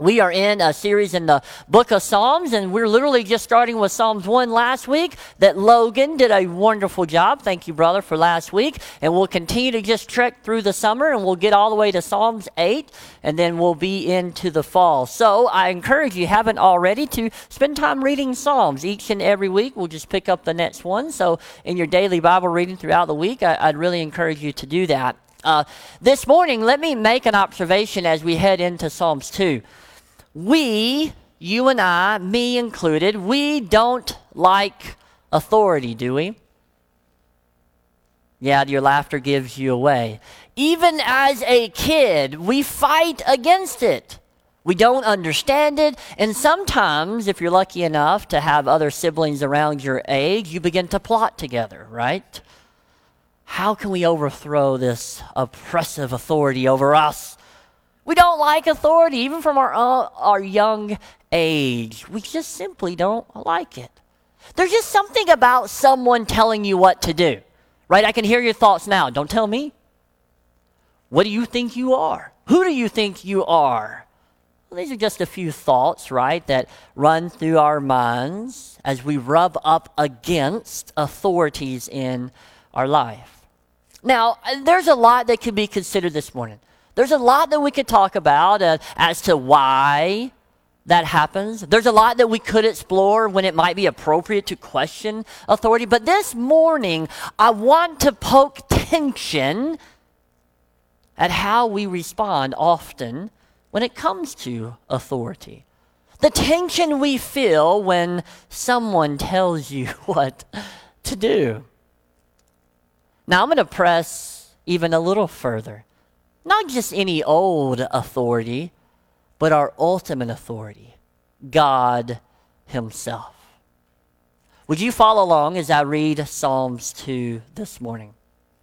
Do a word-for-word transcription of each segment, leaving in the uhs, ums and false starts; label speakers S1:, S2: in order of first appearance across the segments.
S1: We are in a series in the book of Psalms, and we're literally just starting with Psalms one last week that Logan did a wonderful job. Thank you, brother, for last week. And we'll continue to just trek through the summer, and we'll get all the way to Psalms eight, and then we'll be into the fall. So I encourage you, haven't already, to spend time reading Psalms each and every week. We'll just pick up the next one. So in your daily Bible reading throughout the week, I, I'd really encourage you to do that. Uh, this morning, let me make an observation as we head into Psalms two. We, you and I, me included, we don't like authority, do we? Yeah, your laughter gives you away. Even as a kid, we fight against it. We don't understand it, and sometimes, if you're lucky enough to have other siblings around your age, you begin to plot together, right? How can we overthrow this oppressive authority over us? We don't like authority, even from our uh, our young age. We just simply don't like it. There's just something about someone telling you what to do, right? I can hear your thoughts now. Don't tell me. What do you think you are? Who do you think you are? Well, these are just a few thoughts, right, that run through our minds as we rub up against authorities in our life. Now, there's a lot that could be considered this morning. There's a lot that we could talk about uh, as to why that happens. There's a lot that we could explore when it might be appropriate to question authority. But this morning, I want to poke tension at how we respond often when it comes to authority. The tension we feel when someone tells you what to do. Now, I'm going to press even a little further. Not just any old authority, but our ultimate authority, God Himself. Would you follow along as I read Psalms two this morning?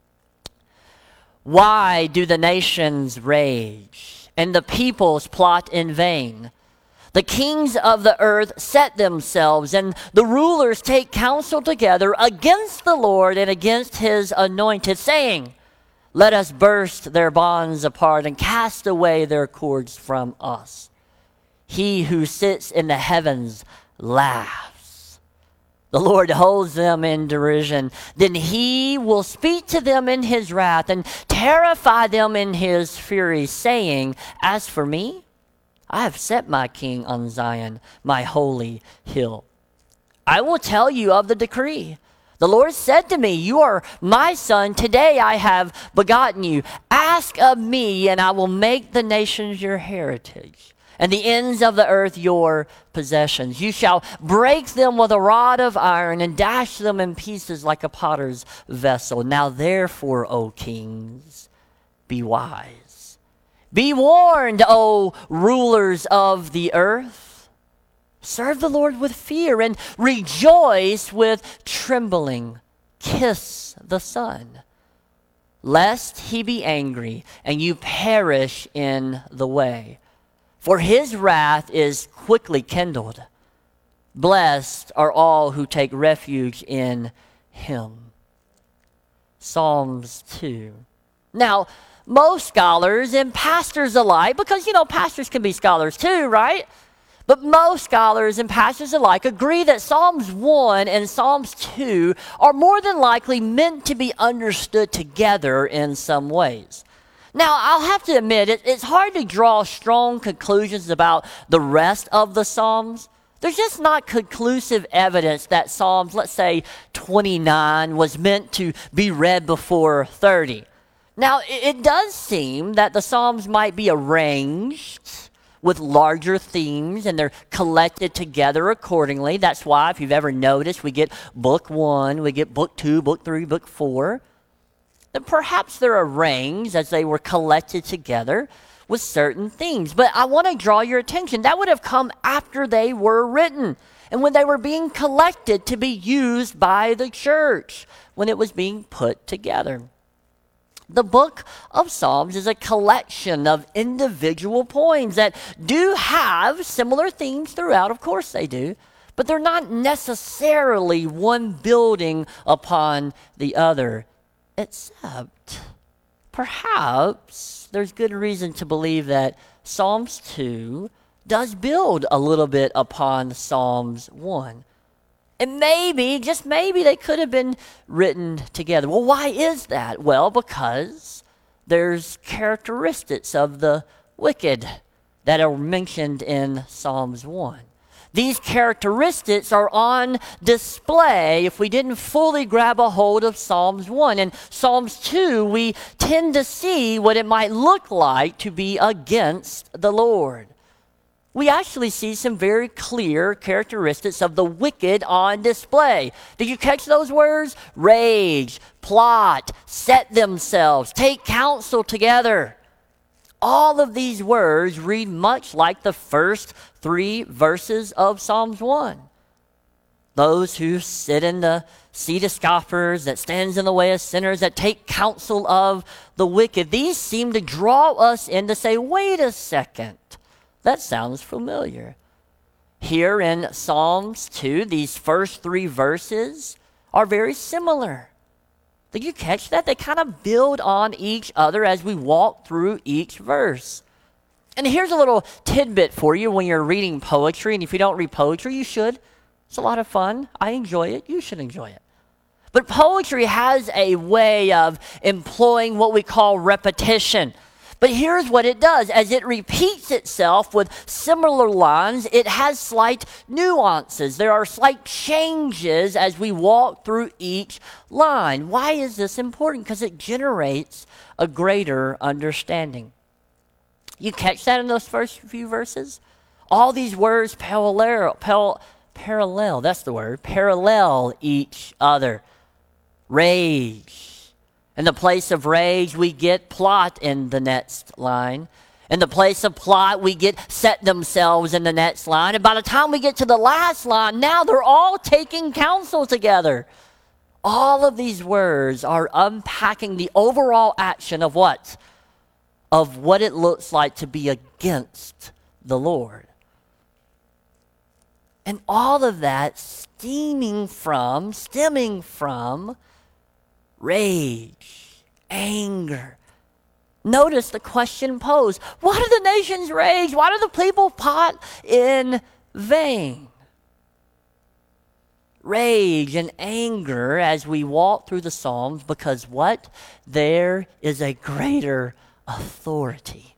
S1: Why do the nations rage, and the peoples plot in vain? The kings of the earth set themselves, and the rulers take counsel together against the Lord and against His anointed, saying, let us burst their bonds apart and cast away their cords from us. He who sits in the heavens laughs. The Lord holds them in derision. Then He will speak to them in His wrath and terrify them in His fury, saying, as for me, I have set my king on Zion, my holy hill. I will tell you of the decree. The Lord said to me, you are my son. Today I have begotten you. Ask of me, and I will make the nations your heritage, and the ends of the earth your possessions. You shall break them with a rod of iron and dash them in pieces like a potter's vessel. Now therefore, O kings, be wise. Be warned, O rulers of the earth. Serve the Lord with fear and rejoice with trembling. Kiss the Son, lest He be angry and you perish in the way. For His wrath is quickly kindled. Blessed are all who take refuge in Him. Psalms two. Now, most scholars and pastors alike, because, you know, pastors can be scholars too, right? But most scholars and pastors alike agree that Psalms one and Psalms two are more than likely meant to be understood together in some ways. Now, I'll have to admit, it, it's hard to draw strong conclusions about the rest of the Psalms. There's just not conclusive evidence that Psalms, let's say twenty-nine, was meant to be read before thirty. Now, it, it does seem that the Psalms might be arranged with larger themes, and they're collected together accordingly. That's why, if you've ever noticed, we get book one, we get book two, book three, book four. And perhaps they're arranged as they were collected together with certain themes. But I want to draw your attention. That would have come after they were written, and when they were being collected to be used by the church, when it was being put together. The book of Psalms is a collection of individual poems that do have similar themes throughout. Of course they do. But they're not necessarily one building upon the other. Except, perhaps, there's good reason to believe that Psalms two does build a little bit upon Psalms one. And maybe, just maybe, they could have been written together. Well, why is that? Well, because there's characteristics of the wicked that are mentioned in Psalms one. These characteristics are on display if we didn't fully grab a hold of Psalms one. In Psalms two, we tend to see what it might look like to be against the Lord. We actually see some very clear characteristics of the wicked on display. Did you catch those words? Rage, plot, set themselves, take counsel together. All of these words read much like the first three verses of Psalms one. Those who sit in the seat of scoffers, that stands in the way of sinners, that take counsel of the wicked. These seem to draw us in to say, wait a second, that sounds familiar. Here in Psalms two, these first three verses are very similar. Did you catch that? They kind of build on each other as we walk through each verse. And here's a little tidbit for you when you're reading poetry. And if you don't read poetry, you should. It's a lot of fun. I enjoy it. You should enjoy it. But poetry has a way of employing what we call repetition. But here's what it does. As it repeats itself with similar lines, it has slight nuances. There are slight changes as we walk through each line. Why is this important? Because it generates a greater understanding. You catch that in those first few verses? All these words parallel, par- parallel, that's the word, parallel each other. Rage. In the place of rage, we get plot in the next line. In the place of plot, we get set themselves in the next line. And by the time we get to the last line, now they're all taking counsel together. All of these words are unpacking the overall action of what? Of what it looks like to be against the Lord. And all of that stemming from, stemming from rage, anger. Notice the question posed. Why do the nations rage? Why do the people plot in vain? Rage and anger as we walk through the Psalms because what? There is a greater authority.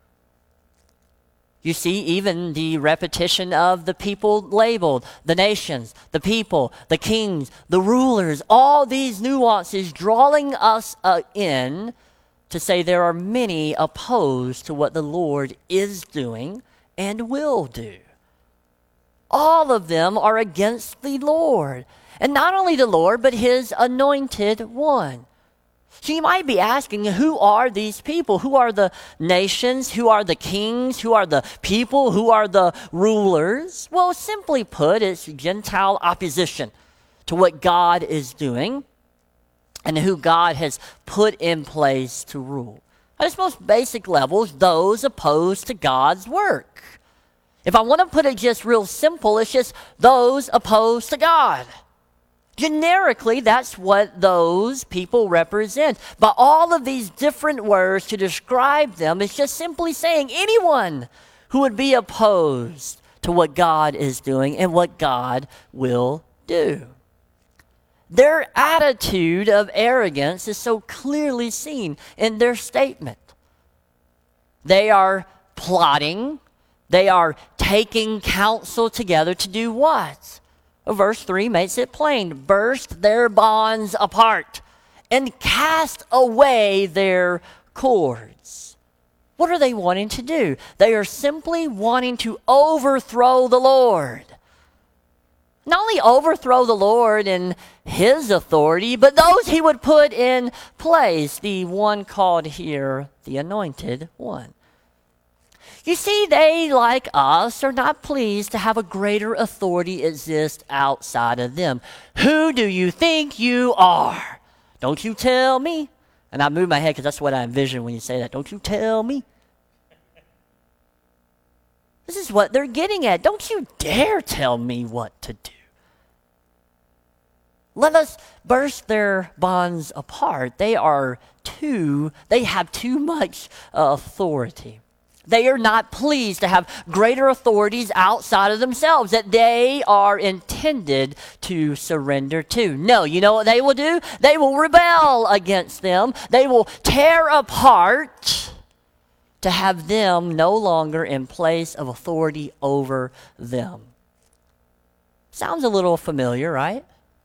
S1: You see, even the repetition of the people labeled, the nations, the people, the kings, the rulers, all these nuances drawing us uh, in to say there are many opposed to what the Lord is doing and will do. All of them are against the Lord. And not only the Lord, but his anointed one. So you might be asking, who are these people? Who are the nations? Who are the kings? Who are the people? Who are the rulers? Well, simply put, it's Gentile opposition to what God is doing and who God has put in place to rule. At its most basic levels, those opposed to God's work. If I want to put it just real simple, it's just those opposed to God. Generically, that's what those people represent. But all of these different words to describe them is just simply saying anyone who would be opposed to what God is doing and what God will do. Their attitude of arrogance is so clearly seen in their statement. They are plotting. They are taking counsel together to do what? Verse three makes it plain. Burst their bonds apart and cast away their cords. What are they wanting to do? They are simply wanting to overthrow the Lord. Not only overthrow the Lord in his authority, but those he would put in place, the one called here the anointed one. You see, they, like us, are not pleased to have a greater authority exist outside of them. Who do you think you are? Don't you tell me. And I move my head because that's what I envision when you say that. Don't you tell me. This is what they're getting at. Don't you dare tell me what to do. Let us burst their bonds apart. They are too, they have too much authority. They are not pleased to have greater authorities outside of themselves that they are intended to surrender to. No, you know what they will do? They will rebel against them. They will tear apart to have them no longer in place of authority over them. Sounds a little familiar, right?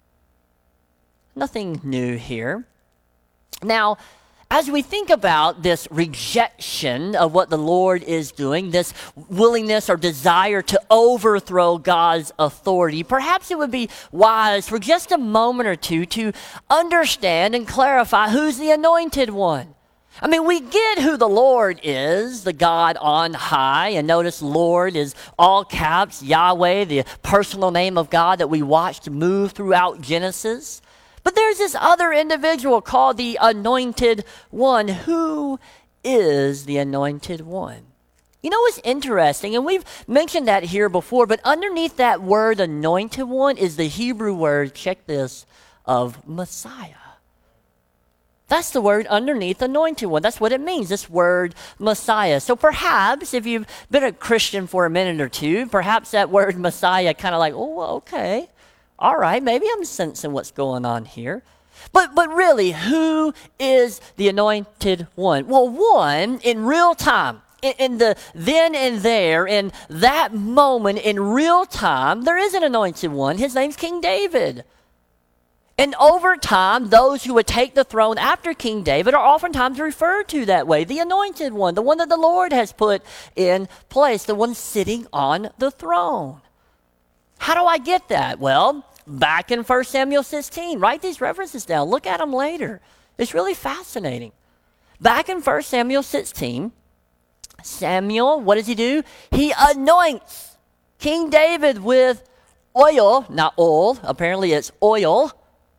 S1: Nothing new here. Now, as we think about this rejection of what the Lord is doing, this willingness or desire to overthrow God's authority, perhaps it would be wise for just a moment or two to understand and clarify who's the anointed one. I mean, we get who the Lord is, the God on high, and notice Lord is all caps, Yahweh, the personal name of God that we watched move throughout Genesis. But there's this other individual called the Anointed One. Who is the Anointed One? You know what's interesting, and we've mentioned that here before, but underneath that word Anointed One is the Hebrew word, check this, of Messiah. That's the word underneath Anointed One. That's what it means, this word Messiah. So perhaps if you've been a Christian for a minute or two, perhaps that word Messiah kind of like, oh, okay. All right, maybe I'm sensing what's going on here. But but really, who is the Anointed One? Well, one, in real time, in, in the then and there, in that moment, in real time, there is an Anointed One. His name's King David. And over time, those who would take the throne after King David are oftentimes referred to that way. The Anointed One, the one that the Lord has put in place, the one sitting on the throne. How do I get that? Well, back in First Samuel sixteen, write these references down. Look at them later. It's really fascinating. Back in First Samuel sixteen, Samuel, what does he do? He anoints King David with oil, not oil, apparently it's oil.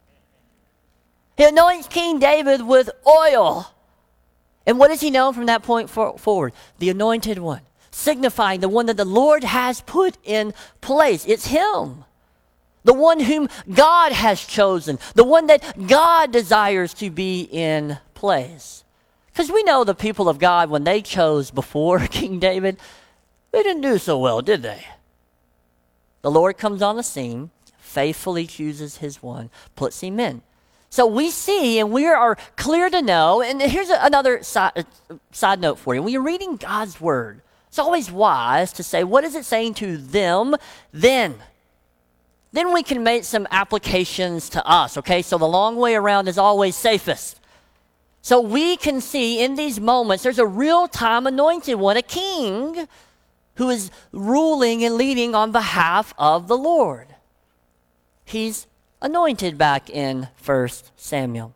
S1: He anoints King David with oil. And what is he known from that point for- forward? The Anointed One, signifying the one that the Lord has put in place. It's him. The one whom God has chosen, the one that God desires to be in place. Because we know the people of God, when they chose before King David, they didn't do so well, did they? The Lord comes on the scene, faithfully chooses his one, puts him in. So we see, and we are clear to know, and here's another side, side note for you. When you're reading God's word, it's always wise to say, what is it saying to them then? Then we can make some applications to us, okay? So the long way around is always safest. So we can see in these moments, there's a real-time anointed one, a king, who is ruling and leading on behalf of the Lord. He's anointed back in First Samuel.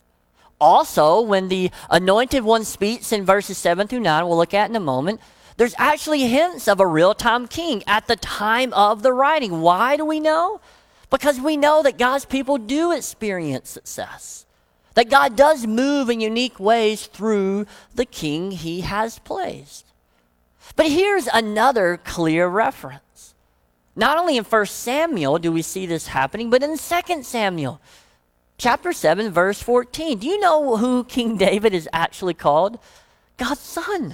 S1: Also, when the anointed one speaks in verses seven through nine, we'll look at in a moment, there's actually hints of a real-time king at the time of the writing. Why do we know? Because we know that God's people do experience success. That God does move in unique ways through the king he has placed. But here's another clear reference. Not only in First Samuel do we see this happening, but in Second Samuel, chapter seven, verse fourteen. Do you know who King David is actually called? God's son.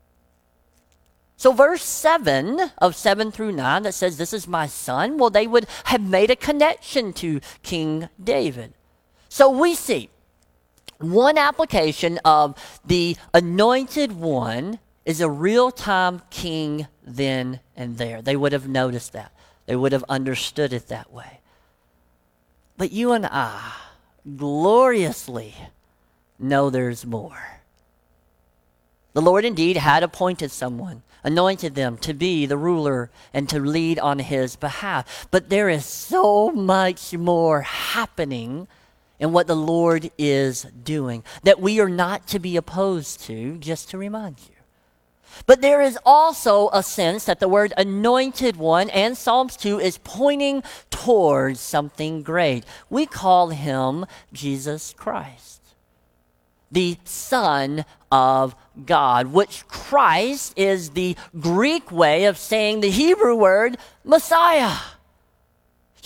S1: So verse seven of seven through nine that says, this is my son, well, they would have made a connection to King David. So we see one application of the anointed one is a real-time king then and there. They would have noticed that. They would have understood it that way. But you and I gloriously know there's more. The Lord indeed had appointed someone, anointed them to be the ruler and to lead on his behalf. But there is so much more happening in what the Lord is doing that we are not to be opposed to, just to remind you. But there is also a sense that the word anointed one and Psalms two is pointing towards something great. We call him Jesus Christ, the Son of God, which Christ is the Greek way of saying the Hebrew word Messiah.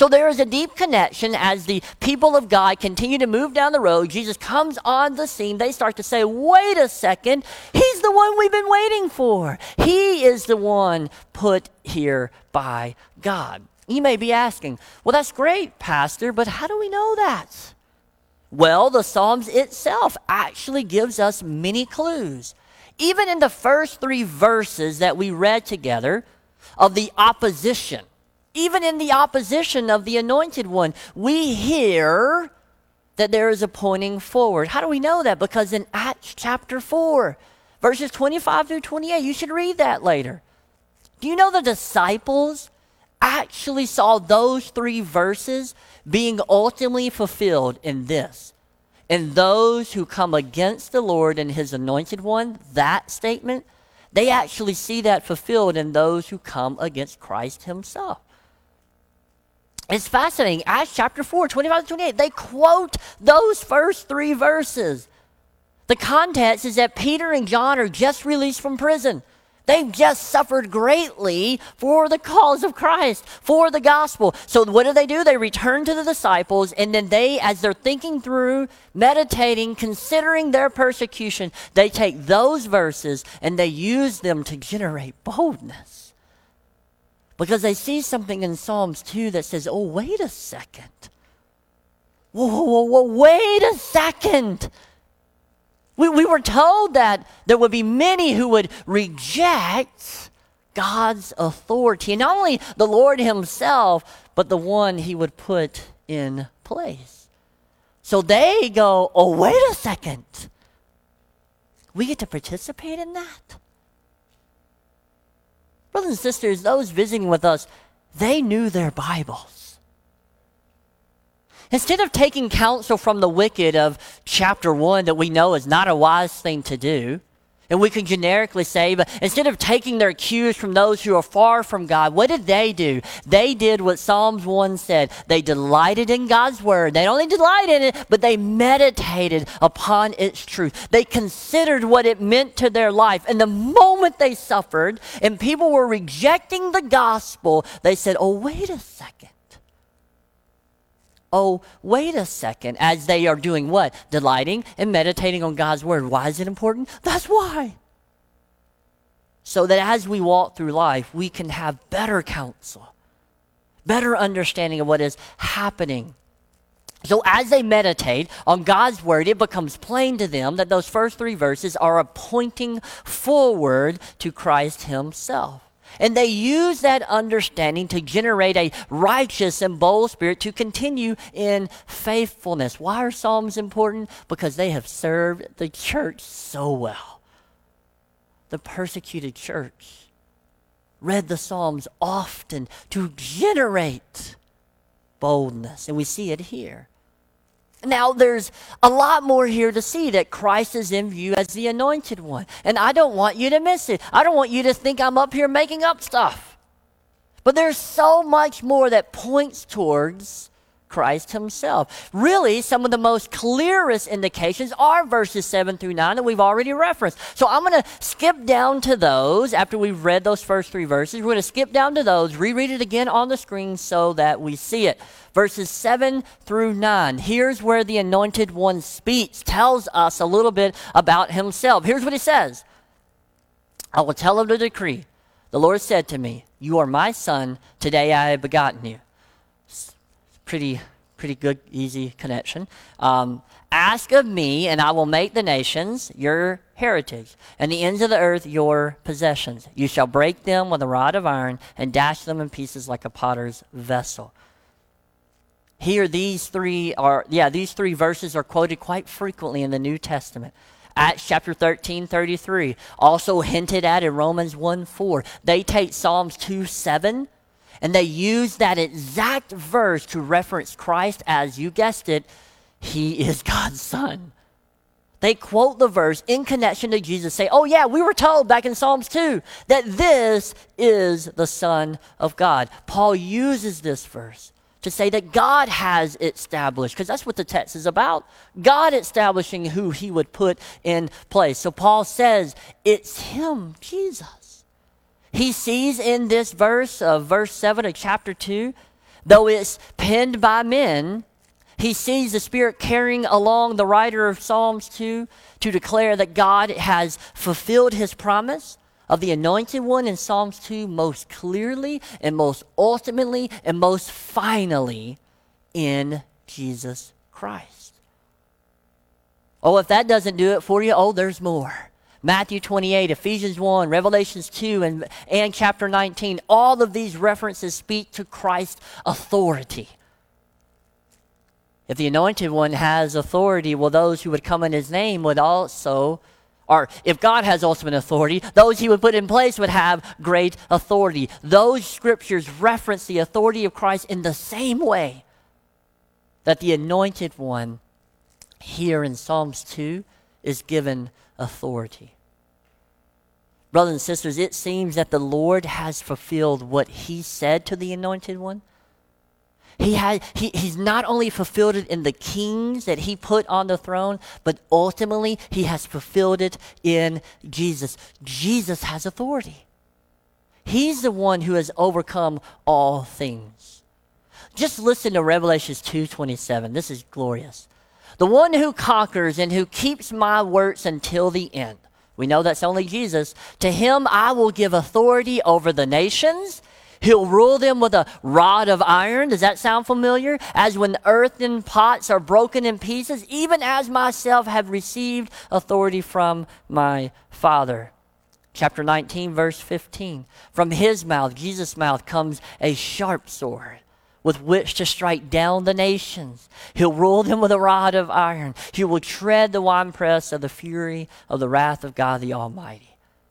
S1: So there is a deep connection as the people of God continue to move down the road. Jesus comes on the scene. They start to say, wait a second, he's the one we've been waiting for. He is the one put here by God. You may be asking, well, that's great, Pastor, but how do we know that? Well, the Psalms itself actually gives us many clues. Even in the first three verses that we read together of the opposition, even in the opposition of the Anointed One, we hear that there is a pointing forward. How do we know that? Because in Acts chapter four, verses twenty-five through twenty-eight, you should read that later. Do you know the disciples actually saw those three verses being ultimately fulfilled in this? And those who come against the Lord and his Anointed One, that statement, they actually see that fulfilled in those who come against Christ himself. It's fascinating. Acts chapter four, twenty-five to twenty-eight, they quote those first three verses. The context is that Peter and John are just released from prison. They've just suffered greatly for the cause of Christ, for the gospel. So what do they do? They return to the disciples, and then they, as they're thinking through, meditating, considering their persecution, they take those verses and they use them to generate boldness. Because they see something in Psalms two that says, oh, wait a second. Whoa, whoa, whoa, whoa, wait a second. We, we were told that there would be many who would reject God's authority. And not only the Lord himself, but the one he would put in place. So they go, oh, wait a second. We get to participate in that? Brothers and sisters, those visiting with us, they knew their Bibles. Instead of taking counsel from the wicked of chapter one that we know is not a wise thing to do, and we can generically say, but instead of taking their cues from those who are far from God, what did they do? They did what Psalms one said. They delighted in God's word. They not only delighted in it, but they meditated upon its truth. They considered what it meant to their life. And the moment they suffered and people were rejecting the gospel, they said, oh, wait a second. Oh, wait a second, as they are doing what? Delighting and meditating on God's word. Why is it important? That's why. So that as we walk through life, we can have better counsel, better understanding of what is happening. So as they meditate on God's word, it becomes plain to them that those first three verses are a pointing forward to Christ himself. And they use that understanding to generate a righteous and bold spirit to continue in faithfulness. Why are Psalms important? Because they have served the church so well. The persecuted church read the Psalms often to generate boldness. And we see it here. Now, there's a lot more here to see that Christ is in view as the Anointed One. And I don't want you to miss it. I don't want you to think I'm up here making up stuff. But there's so much more that points towards Christ himself. Really, some of the most clearest indications are verses seven through nine that we've already referenced. So I'm going to skip down to those after we've read those first three verses. We're going to skip down to those, reread it again on the screen so that we see it. Verses seven through nine. Here's where the Anointed One speaks, tells us a little bit about himself. Here's what he says. I will tell of the decree. The Lord said to me, you are my son, today I have begotten you. Pretty, pretty good, easy connection. Um, Ask of me, and I will make the nations your heritage, and the ends of the earth your possessions. You shall break them with a rod of iron, and dash them in pieces like a potter's vessel. Here, these three are, yeah, these three verses are quoted quite frequently in the New Testament. Acts chapter thirteen, thirty-three, also hinted at in Romans one, four. They take Psalms two, seven, and they use that exact verse to reference Christ as, you guessed it, he is God's son. They quote the verse in connection to Jesus, say, oh yeah, we were told back in Psalms two that this is the Son of God. Paul uses this verse to say that God has established, because that's what the text is about, God establishing who he would put in place. So Paul says, it's him, Jesus. He sees in this verse of verse seven of chapter two Though it's penned by men, he sees the Spirit carrying along the writer of Psalms two to declare that God has fulfilled his promise of the Anointed One in Psalms two most clearly and most ultimately and most finally in Jesus Christ. Oh, if that doesn't do it for you, oh, there's more. Matthew twenty-eight, Ephesians one, Revelations two, and, and chapter nineteen, all of these references speak to Christ's authority. If the Anointed One has authority, well, those who would come in his name would also, or if God has ultimate authority, those he would put in place would have great authority. Those scriptures reference the authority of Christ in the same way that the Anointed One here in Psalms two is given authority. Brothers and sisters, it seems that the Lord has fulfilled what he said to the Anointed One. He had, he, he's not only fulfilled it in the kings that he put on the throne, but ultimately he has fulfilled it in Jesus. Jesus has authority. He's the one who has overcome all things. Just listen to Revelation two twenty-seven. This is glorious. The one who conquers and who keeps my works until the end. We know that's only Jesus. To him I will give authority over the nations. He'll rule them with a rod of iron. Does that sound familiar? As when earthen pots are broken in pieces, even as myself have received authority from my Father. Chapter nineteen, verse fifteen. From his mouth, Jesus' mouth, comes a sharp sword with which to strike down the nations. He'll rule them with a rod of iron. He will tread the winepress of the fury of the wrath of God the Almighty.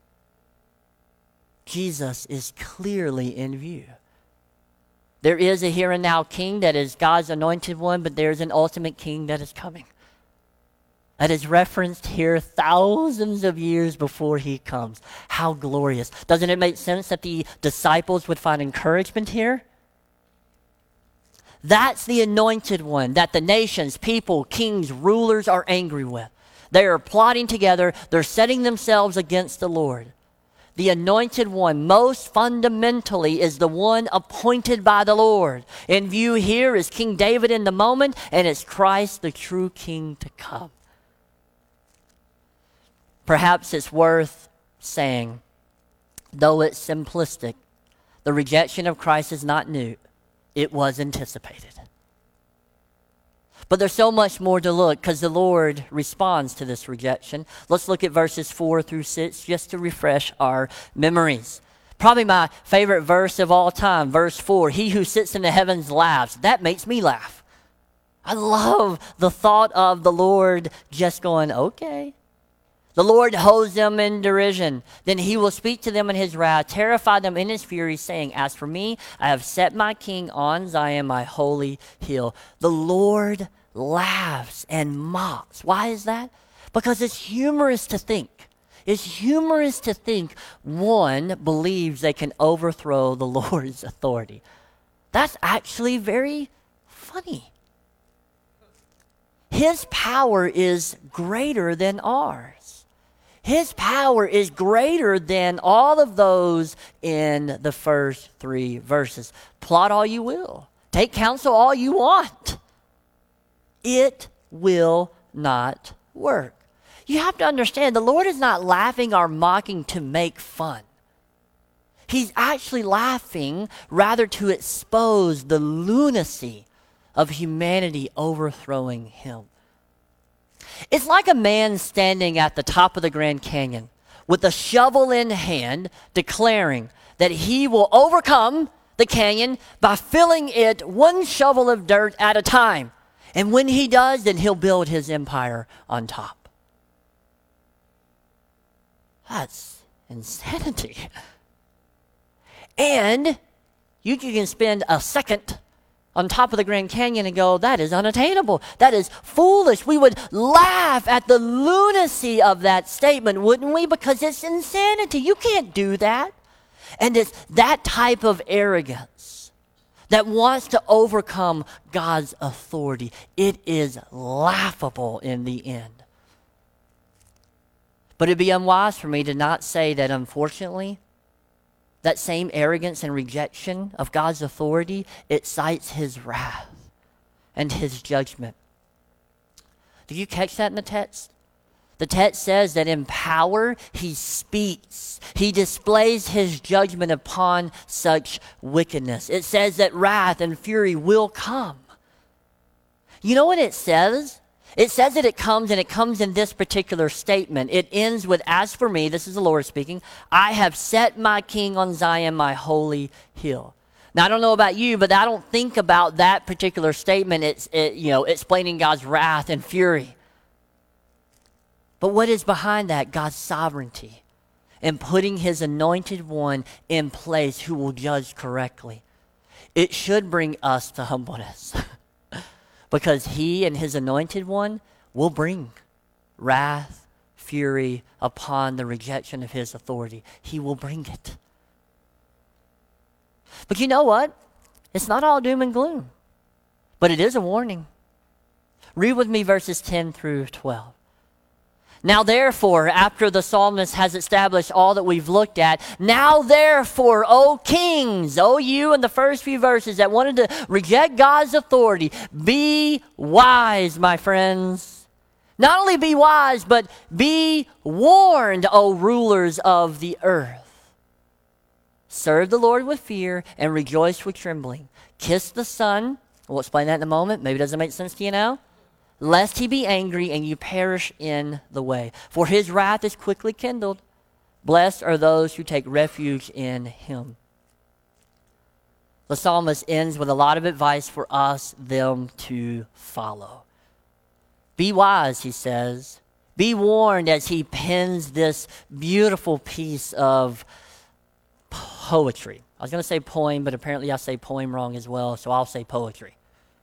S1: Jesus is clearly in view. There is a here and now king that is God's anointed one, but there's an ultimate king that is coming. That is referenced here thousands of years before he comes. How glorious. Doesn't it make sense that the disciples would find encouragement here? That's the anointed one that the nations, people, kings, rulers are angry with. They are plotting together. They're setting themselves against the Lord. The anointed one, most fundamentally, is the one appointed by the Lord. In view here is King David in the moment, and it's Christ, the true king, to come. Perhaps it's worth saying, though it's simplistic, the rejection of Christ is not new. It was anticipated. But there's so much more to look because the Lord responds to this rejection. Let's look at verses four through six just to refresh our memories. Probably my favorite verse of all time, verse four. He who sits in the heavens laughs. That makes me laugh. I love the thought of the Lord just going, okay. The Lord holds them in derision. Then he will speak to them in his wrath, terrify them in his fury, saying, as for me, I have set my king on Zion, my holy hill. The Lord laughs and mocks. Why is that? Because it's humorous to think. It's humorous to think one believes they can overthrow the Lord's authority. That's actually very funny. His power is greater than ours. His power is greater than all of those in the first three verses. Plot all you will. Take counsel all you want. It will not work. You have to understand, the Lord is not laughing or mocking to make fun. He's actually laughing rather to expose the lunacy of humanity overthrowing him. It's like a man standing at the top of the Grand Canyon with a shovel in hand, declaring that he will overcome the canyon by filling it one shovel of dirt at a time. And when he does, then he'll build his empire on top. That's insanity. And you can spend a second on top of the Grand Canyon and go, that is unattainable. That is foolish. We would laugh at the lunacy of that statement, wouldn't we? Because it's insanity. You can't do that. And it's that type of arrogance that wants to overcome God's authority. It is laughable in the end. But it'd be unwise for me to not say that, unfortunately, that same arrogance and rejection of God's authority, it cites his wrath and his judgment. Did you catch that in the text? The text says that in power, he speaks. He displays his judgment upon such wickedness. It says that wrath and fury will come. You know what it says? It says that it comes, and it comes in this particular statement. It ends with, as for me, this is the Lord speaking, I have set my king on Zion, my holy hill. Now, I don't know about you, but I don't think about that particular statement. It's, it, you know, explaining God's wrath and fury. But what is behind that? God's sovereignty and putting his anointed one in place who will judge correctly. It should bring us to humbleness because he and his anointed one will bring wrath, fury upon the rejection of his authority. He will bring it. But you know what? It's not all doom and gloom, but it is a warning. Read with me verses ten through twelve. Now therefore, after the psalmist has established all that we've looked at, now therefore, O kings, O you in the first few verses that wanted to reject God's authority, be wise, my friends. Not only be wise, but be warned, O rulers of the earth. Serve the Lord with fear and rejoice with trembling. Kiss the Son. We'll explain that in a moment. Maybe it doesn't make sense to you now. Lest he be angry and you perish in the way. For his wrath is quickly kindled. Blessed are those who take refuge in him. The psalmist ends with a lot of advice for us, them to follow. Be wise, he says. Be warned as he pens this beautiful piece of poetry. I was going to say poem, but apparently I say poem wrong as well, so I'll say poetry.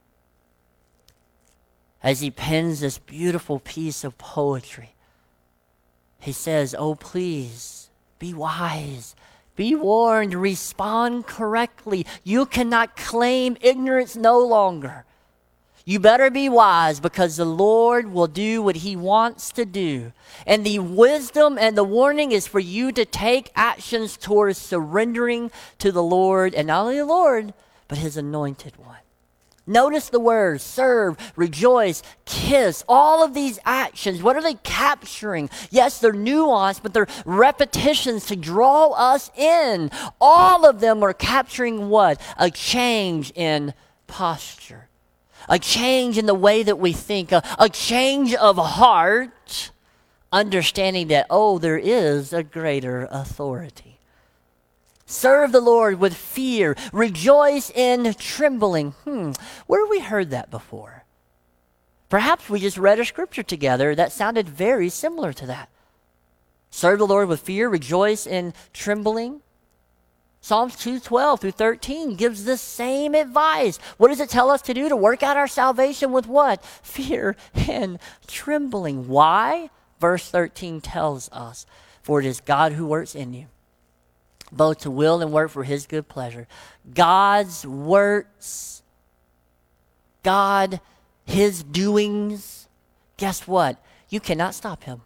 S1: As he pens this beautiful piece of poetry, he says, oh, please, be wise, be warned, respond correctly. You cannot claim ignorance no longer. You better be wise because the Lord will do what he wants to do. And the wisdom and the warning is for you to take actions towards surrendering to the Lord, and not only the Lord, but his anointed one. Notice the words, serve, rejoice, kiss. All of these actions, what are they capturing? Yes, they're nuanced, but they're repetitions to draw us in. All of them are capturing what? A change in posture. A change in the way that we think. A, a change of heart, understanding that, oh, there is a greater authority. Serve the Lord with fear. Rejoice in trembling. Hmm, where have we heard that before? Perhaps we just read a scripture together that sounded very similar to that. Serve the Lord with fear. Rejoice in trembling. Psalms two twelve through thirteen gives the same advice. What does it tell us to do? To work out our salvation with what? Fear and trembling. Why? Verse thirteen tells us, for it is God who works in you, both to will and work for his good pleasure. God's works, God, his doings, guess what? You cannot stop him.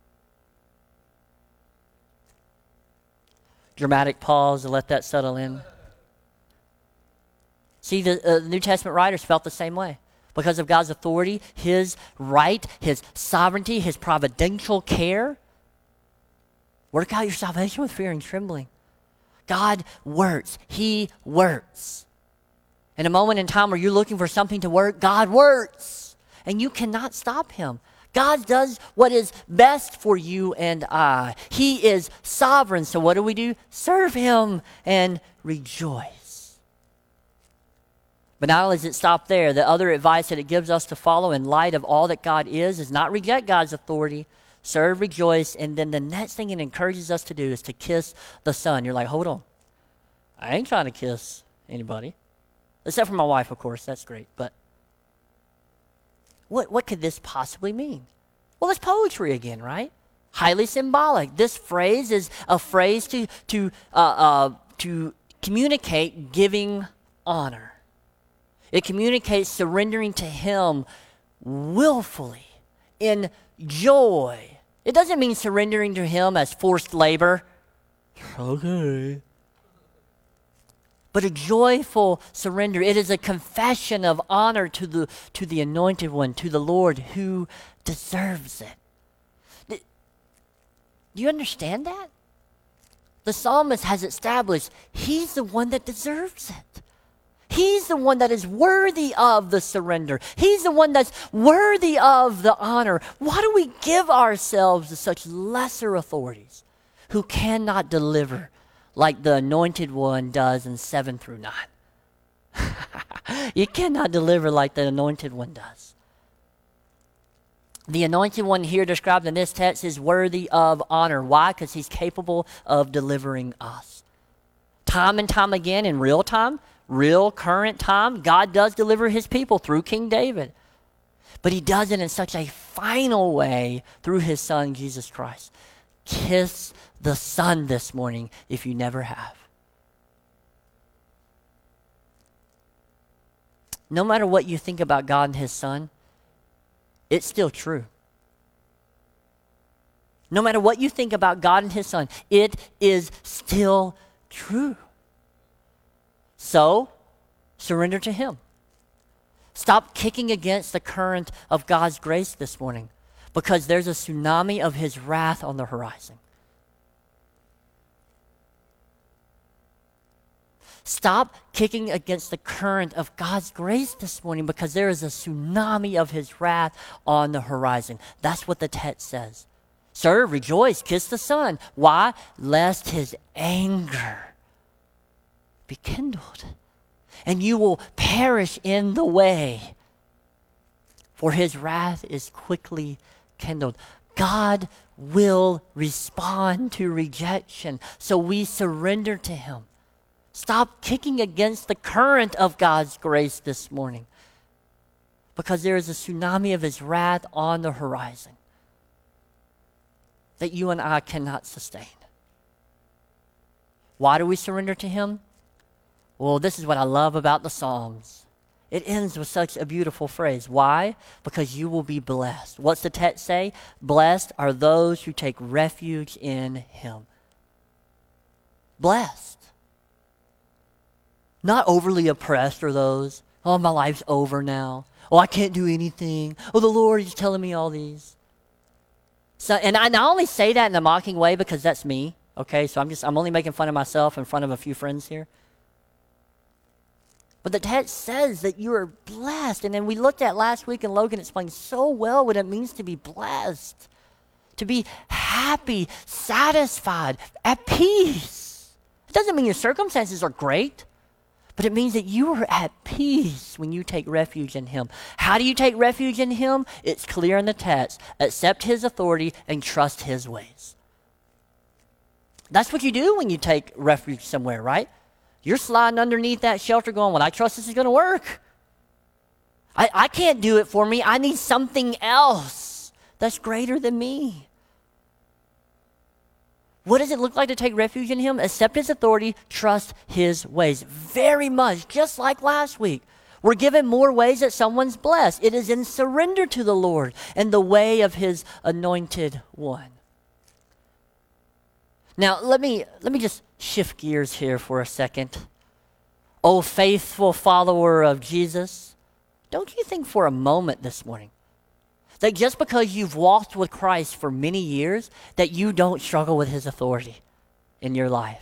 S1: Dramatic pause to let that settle in. See, the uh, New Testament writers felt the same way. Because of God's authority, his right, his sovereignty, his providential care. Work out your salvation with fear and trembling. God works. He works. In a moment in time where you're looking for something to work, God works. And you cannot stop him. God does what is best for you and I. He is sovereign. So what do we do? Serve him and rejoice. But not only does it stop there, the other advice that it gives us to follow in light of all that God is, is not reject God's authority, serve, rejoice, and then the next thing it encourages us to do is to kiss the Son. You're like, hold on. I ain't trying to kiss anybody. Except for my wife, of course. That's great. But what, what could this possibly mean? Well, it's poetry again, right? Highly symbolic. This phrase is a phrase to, to, uh, uh, to communicate giving honor. It communicates surrendering to him willfully, in joy. It doesn't mean surrendering to him as forced labor. Okay. but a joyful surrender. It is a confession of honor to the, to the Anointed One, to the Lord who deserves it. Do you understand that? The psalmist has established he's the one that deserves it. He's the one that is worthy of the surrender. He's the one that's worthy of the honor. Why do we give ourselves to such lesser authorities who cannot deliver like the Anointed One does in seven through nine? You cannot deliver like the Anointed One does. The Anointed One here described in this text is worthy of honor. Why? Because he's capable of delivering us. Time and time again, in real time, real current time, God does deliver his people through King David. But he does it in such a final way through his Son, Jesus Christ. Kiss the Son this morning if you never have. No matter what you think about God and his Son, it's still true. No matter what you think about God and his Son, it is still true. So, surrender to him. Stop kicking against the current of God's grace this morning, because there's a tsunami of his wrath on the horizon. Stop kicking against the current of God's grace this morning, because there is a tsunami of his wrath on the horizon. That's what the text says. Sir, rejoice, kiss the Son. Why? Lest his anger be kindled, and you will perish in the way, for his wrath is quickly kindled. God will respond to rejection, so we surrender to him. Stop kicking against the current of God's grace this morning, because there is a tsunami of his wrath on the horizon that you and I cannot sustain. Why do we surrender to him? Well, this is what I love about the Psalms. It ends with such a beautiful phrase. Why? Because you will be blessed. What's the text say? Blessed are those who take refuge in him. Blessed. Not overly oppressed are those. Oh, my life's over now. Oh, I can't do anything. Oh, the Lord is telling me all these. So, and I, and I only say that in a mocking way because that's me. Okay, so I'm just I'm only making fun of myself in front of a few friends here. But the text says that you are blessed. And then we looked at last week, and Logan explained so well what it means to be blessed. To be happy, satisfied, at peace. It doesn't mean your circumstances are great, but it means that you are at peace when you take refuge in him. How do you take refuge in him? It's clear in the text. Accept his authority and trust his ways. That's what you do when you take refuge somewhere, right? You're sliding underneath that shelter going, well, I trust this is going to work. I, I can't do it for me. I need something else that's greater than me. What does it look like to take refuge in him? Accept his authority, trust his ways. Very much, just like last week. We're given more ways that someone's blessed. It is in surrender to the Lord and the way of his anointed one. Now, let me let me just shift gears here for a second. Oh, faithful follower of Jesus, don't you think for a moment this morning that just because you've walked with Christ for many years, that you don't struggle with his authority in your life?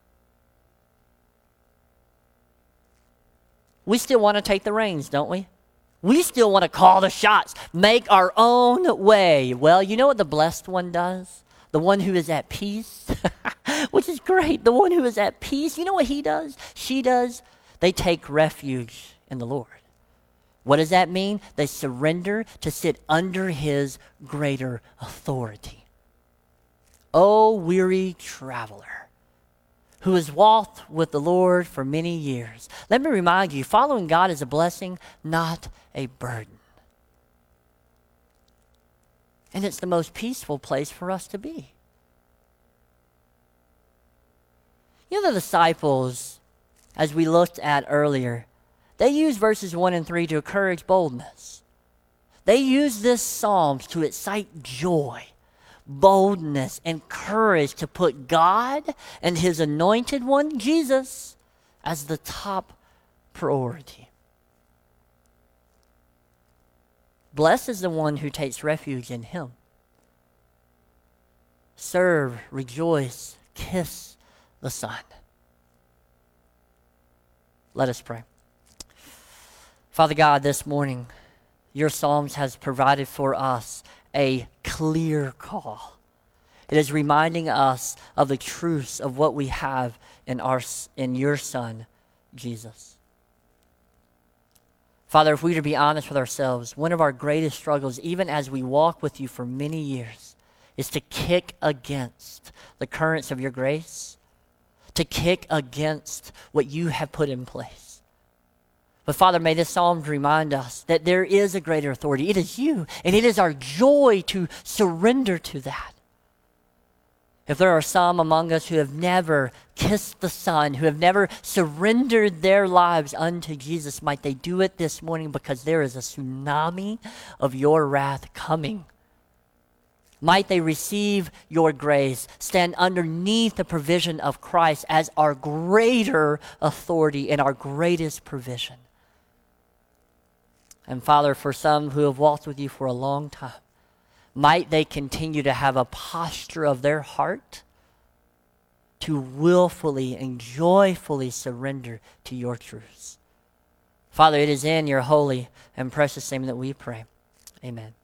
S1: We still want to take the reins, don't we? We still want to call the shots, make our own way. Well, you know what the blessed one does? The one who is at peace, which is great. The one who is at peace, you know what he does? She does. They take refuge in the Lord. What does that mean? They surrender to sit under his greater authority. O weary traveler who has walked with the Lord for many years, let me remind you, following God is a blessing, not a burden. And it's the most peaceful place for us to be. You know, the disciples, as we looked at earlier, they use verses one and three to encourage boldness. They use this psalm to excite joy, boldness, and courage to put God and his anointed one, Jesus, as the top priority. Blessed is the one who takes refuge in him. Serve, rejoice, kiss the Son. Let us pray. Father God, this morning, your Psalms has provided for us a clear call. It is reminding us of the truths of what we have in our in your Son, Jesus. Father, if we were to be honest with ourselves, one of our greatest struggles, even as we walk with you for many years, is to kick against the currents of your grace, to kick against what you have put in place. But Father, may this psalm remind us that there is a greater authority. It is you, and it is our joy to surrender to that. If there are some among us who have never kissed the Son, who have never surrendered their lives unto Jesus, might they do it this morning, because there is a tsunami of your wrath coming. Might they receive your grace, stand underneath the provision of Christ as our greater authority and our greatest provision. And Father, for some who have walked with you for a long time, might they continue to have a posture of their heart to willfully and joyfully surrender to your truths. Father, it is in your holy and precious name that we pray. Amen.